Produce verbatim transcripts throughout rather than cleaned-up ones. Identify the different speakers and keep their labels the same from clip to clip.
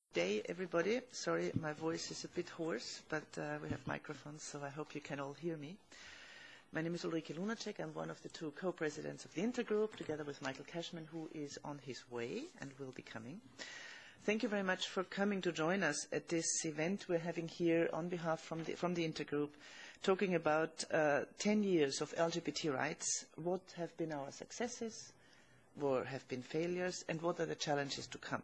Speaker 1: Day, everybody. Sorry, my voice is a bit hoarse, but uh, we have microphones, so I hope you can all hear me. My name is Ulrike Lunacek. I'm one of the two co-presidents of the Intergroup, together with Michael Cashman, who is on his way and will be coming. Thank you very much for coming to join us at this event we're having here on behalf from the, from the Intergroup, talking about uh, ten years of L G B T rights, what have been our successes, what have been failures, and what are the challenges to come.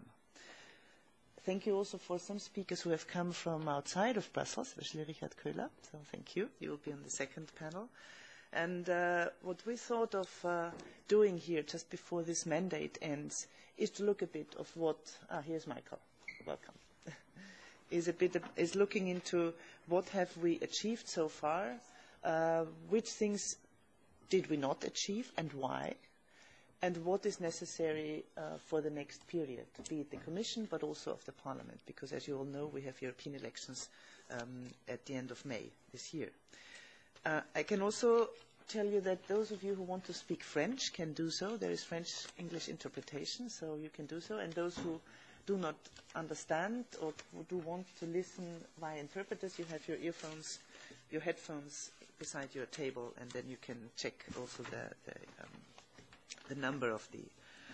Speaker 1: Thank you also for some speakers who have come from outside of Brussels, especially Richard Köhler. So thank you. You will be on the second panel. And uh, what we thought of uh, doing here just before this mandate ends is to look a bit of what, ah, here's Michael, welcome, is a bit, of, is looking into what have we achieved so far, uh, which things did we not achieve and why, and what is necessary uh, for the next period, be it the Commission, but also of the Parliament, because as you all know, we have European elections um, at the end of May this year. Uh, I can also tell you that those of you who want to speak French can do so. There is French-English interpretation, so you can do so. And those who do not understand or who do want to listen via interpreters, you have your earphones, your headphones beside your table, and then you can check also the, the um, the number of the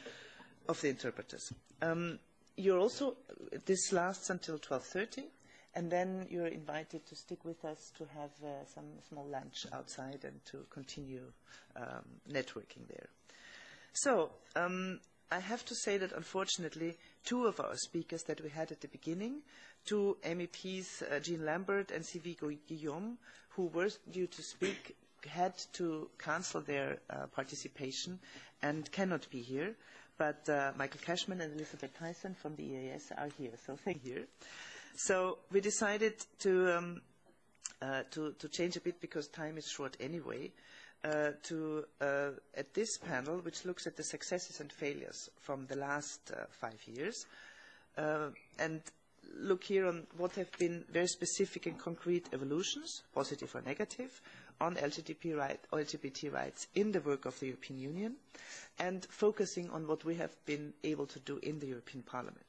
Speaker 1: of the interpreters. Um, you're also, this lasts until twelve thirty, and then you're invited to stick with us to have uh, some small lunch outside and to continue um, networking there. So, um, I have to say that unfortunately, two of our speakers that we had at the beginning, two M E Ps, uh, Jean Lambert and Sylvie Guillaume, who were due to speak, had to cancel their uh, participation and cannot be here. But uh, Michael Cashman and Elizabeth Tyson from the E A S are here, so thank you. So we decided to, um, uh, to, to change a bit because time is short anyway, uh, to, uh, at this panel, which looks at the successes and failures from the last uh, five years, uh, and look here on what have been very specific and concrete evolutions, positive or negative, on L G B T, right, L G B T rights in the work of the European Union, and focusing on what we have been able to do in the European Parliament.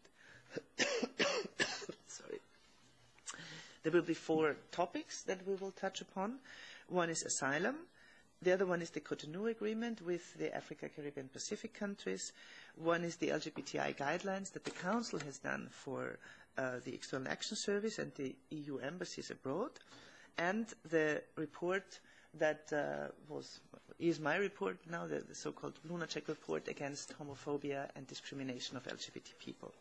Speaker 1: Sorry. There will be four topics that we will touch upon. One is asylum. The other one is the Cotonou Agreement with the Africa, Caribbean, Pacific countries. One is the L G B T I guidelines that the Council has done for uh, the External Action Service and the E U embassies abroad. And the report that uh, was, is my report now, the, the so-called Lunacek report against homophobia and discrimination of L G B T people.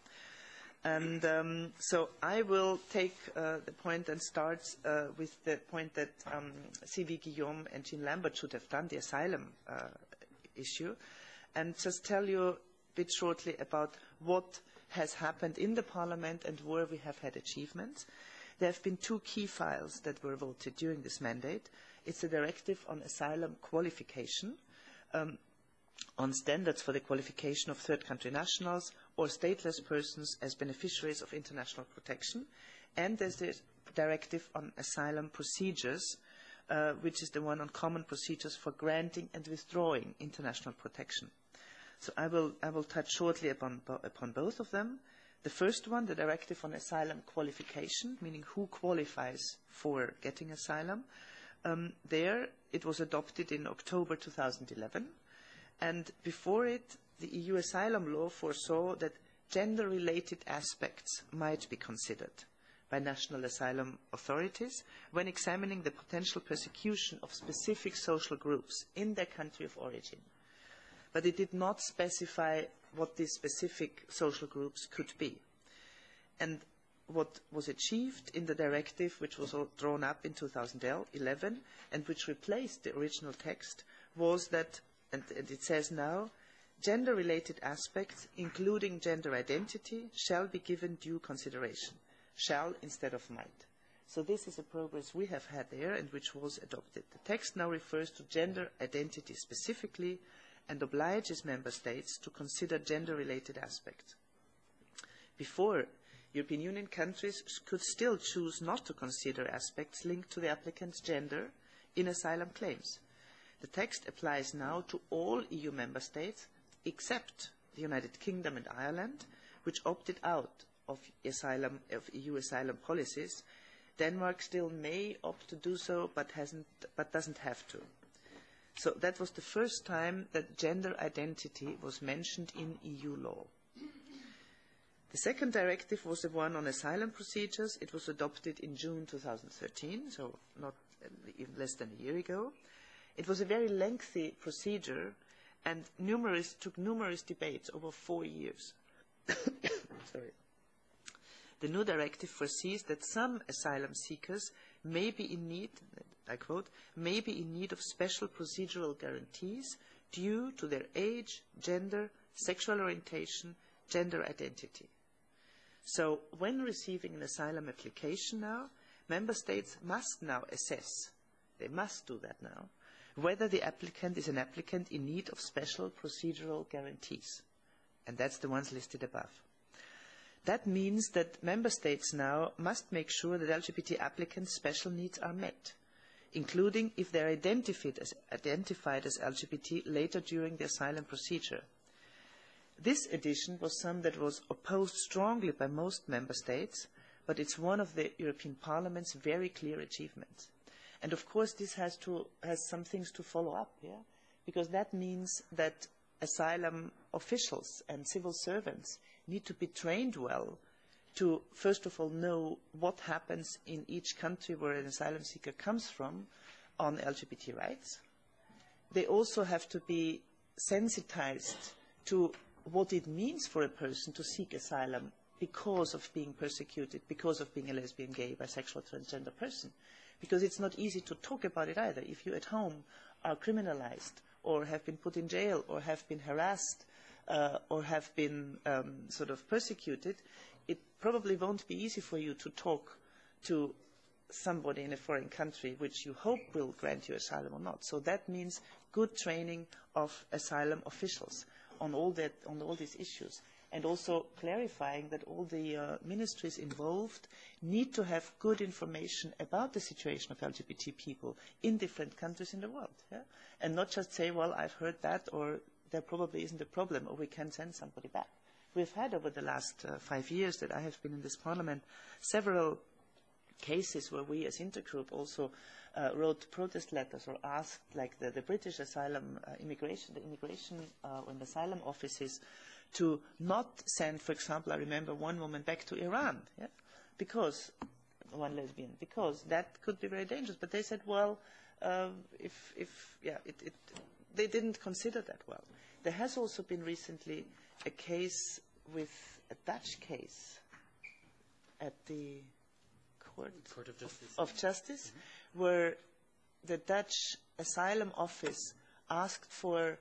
Speaker 1: And um, so I will take uh, the point and start uh, with the point that um, Sylvie Guillaume and Jean Lambert should have done, the asylum uh, issue, and just tell you a bit shortly about what has happened in the Parliament and where we have had achievements. There have been two key files that were voted during this mandate. It's a directive on asylum qualification, um, on standards for the qualification of third country nationals or stateless persons as beneficiaries of international protection. And there's the directive on asylum procedures, uh, which is the one on common procedures for granting and withdrawing international protection. So I will, I will touch shortly upon, upon both of them. The first one, the directive on asylum qualification, meaning who qualifies for getting asylum. Um, there, it was adopted in October two thousand eleven. And before it, the E U asylum law foresaw that gender-related aspects might be considered by national asylum authorities when examining the potential persecution of specific social groups in their country of origin. But it did not specify what these specific social groups could be. And what was achieved in the directive, which was drawn up in two thousand eleven, and which replaced the original text, was that, and, and it says now, gender-related aspects, including gender identity, shall be given due consideration. Shall instead of might. So this is a progress we have had there and which was adopted. The text now refers to gender identity specifically, and obliges member states to consider gender-related aspects. Before, European Union countries could still choose not to consider aspects linked to the applicant's gender in asylum claims. The text applies now to all E U member states except the United Kingdom and Ireland, which opted out of, asylum, of E U asylum policies. Denmark still may opt to do so, but, hasn't, but doesn't have to. So that was the first time that gender identity was mentioned in E U law. The second directive was the one on asylum procedures. It was adopted in June two thousand thirteen, so not even less than a year ago. It was a very lengthy procedure and numerous, took numerous debates over four years. Sorry. The new directive foresees that some asylum seekers may be in need, I quote, may be in need of special procedural guarantees due to their age, gender, sexual orientation, gender identity. So when receiving an asylum application now, member states must now assess, they must do that now, whether the applicant is an applicant in need of special procedural guarantees. And that's the ones listed above. That means that member states now must make sure that L G B T applicants' special needs are met, including if they are identified as, identified as L G B T later during the asylum procedure. This addition was some that was opposed strongly by most member states, but it's one of the European Parliament's very clear achievements. And of course this has, to, has some things to follow up, yeah? Because that means that asylum officials and civil servants need to be trained well to, first of all, know what happens in each country where an asylum seeker comes from on L G B T rights. They also have to be sensitized to what it means for a person to seek asylum because of being persecuted, because of being a lesbian, gay, bisexual, transgender person. Because it's not easy to talk about it either. If you at home are criminalized or have been put in jail or have been harassed uh, or have been um, sort of persecuted, it probably won't be easy for you to talk to somebody in a foreign country which you hope will grant you asylum or not. So that means good training of asylum officials on all, that, on all these issues, and also clarifying that all the uh, ministries involved need to have good information about the situation of L G B T people in different countries in the world, yeah? And not just say, well, I've heard that, or there probably isn't a problem, or we can send somebody back. We've had over the last uh, five years that I have been in this parliament several cases where we as Intergroup also uh, wrote protest letters or asked, like the, the British asylum uh, immigration, the immigration uh, and asylum offices, to not send, for example, I remember one woman back to Iran, yeah? Because, one lesbian, because that could be very dangerous. But they said, well, uh, if, if, yeah, it, it, they didn't consider that well. There has also been recently a case with a Dutch case at the Court, Court of Justice, of, of Justice mm-hmm. where the Dutch Asylum Office asked for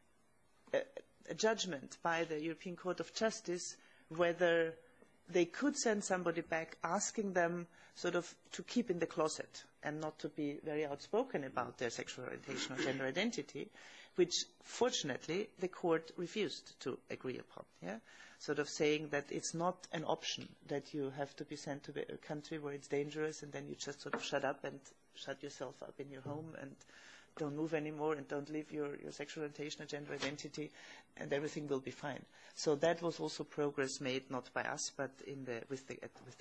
Speaker 1: a, a judgment by the European Court of Justice whether they could send somebody back, asking them sort of to keep in the closet and not to be very outspoken about their sexual orientation or gender identity, which fortunately the court refused to agree upon, yeah? Sort of saying that it's not an option that you have to be sent to a country where it's dangerous and then you just sort of shut up and shut yourself up in your home and don't move anymore and don't live your, your sexual orientation or gender identity, and everything will be fine. So that was also progress made, not by us, but in the, with, the, with the